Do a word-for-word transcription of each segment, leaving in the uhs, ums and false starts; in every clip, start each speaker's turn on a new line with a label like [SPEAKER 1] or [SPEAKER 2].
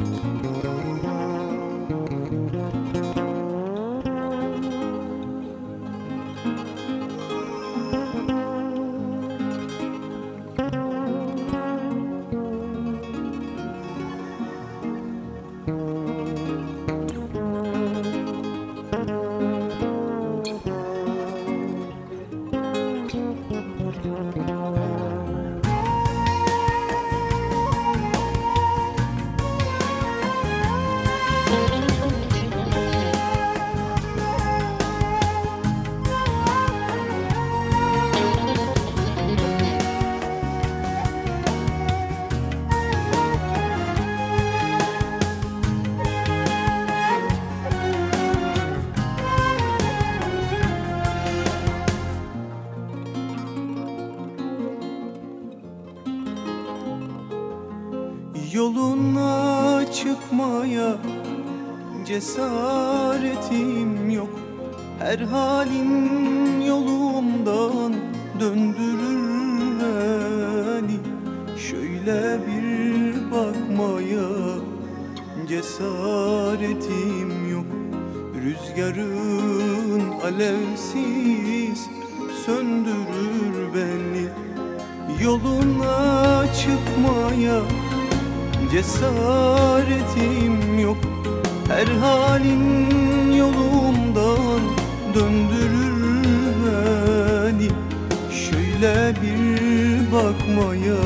[SPEAKER 1] Yoluna çıkmaya cesaretim yok. Her halin yolumdan döndürür beni. Şöyle bir bakmaya cesaretim yok. Rüzgarın alevsiz söndürür beni. Yoluna çıkmaya cesaretim yok. Her halin yolumdan döndürür beni. Şöyle bir bakmaya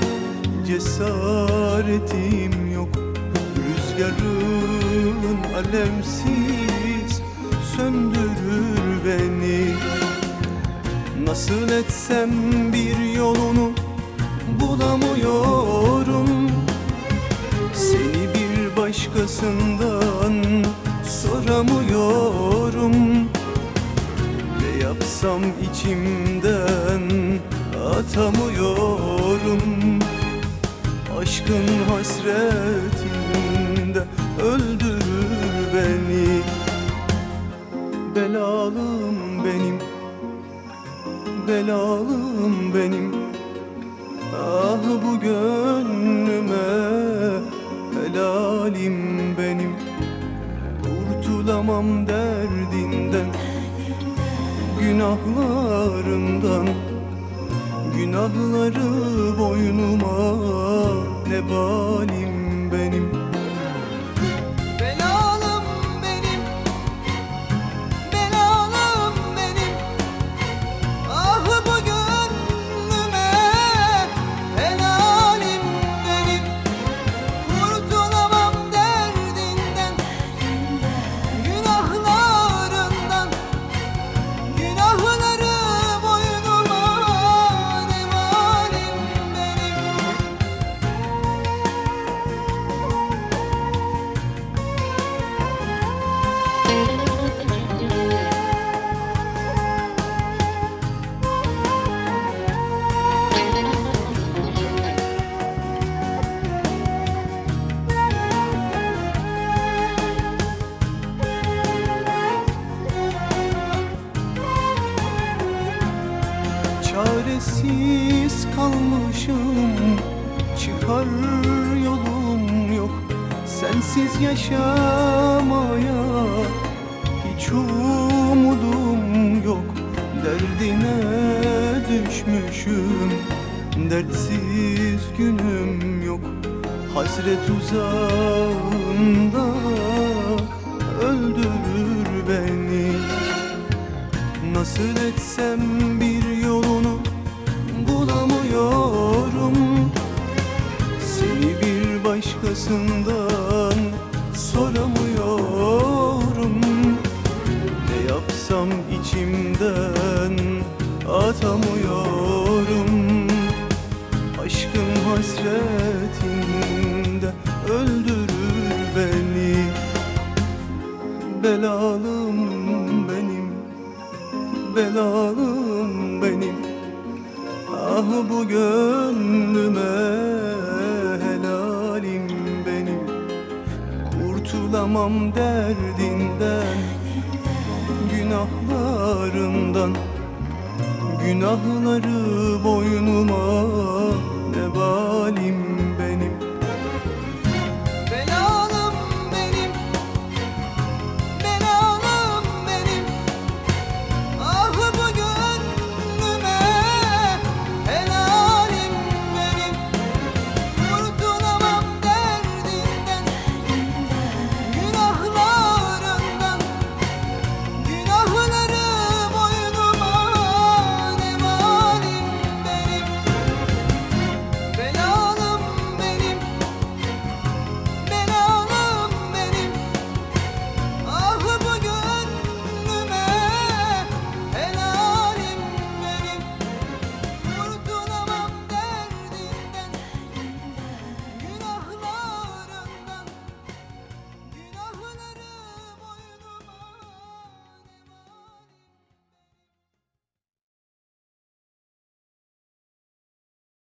[SPEAKER 1] cesaretim yok. Rüzgarın alemsiz söndürür beni. Nasıl etsem bir yolunu bulamıyorum. Seni bir başkasından soramıyorum. Ne yapsam içimden atamıyorum. Aşkın hasretinde öldürür beni. Belalım benim, belalım benim. Ah bu gönlüme helalim benim. Kurtulamam derdinden, günahlarından. Günahları boynuma nebalim benim. Belalım benim, belalım benim. Ah bu gönlüme helalim benim. Kurtulamam derdinden, günahlarından. Günahları boynuma nebalim benim. Çaresiz kalmışım, çıkar yolum yok. Sensiz yaşamaya hiç umudum yok. Derdine düşmüşüm, dertsiz günüm yok. Hasret uzağında öldürür beni. Nasıl etsem bir yolunu bulamıyorum. Seni bir başkasından soramıyorum. Ne yapsam içimden atamıyorum. Aşkın hasretinde öldürür beni. Belalım benim, belalım benim. Ah bu gönlüme helalim benim. Kurtulamam derdinden, günahlarından. Günahları boynuma nebalim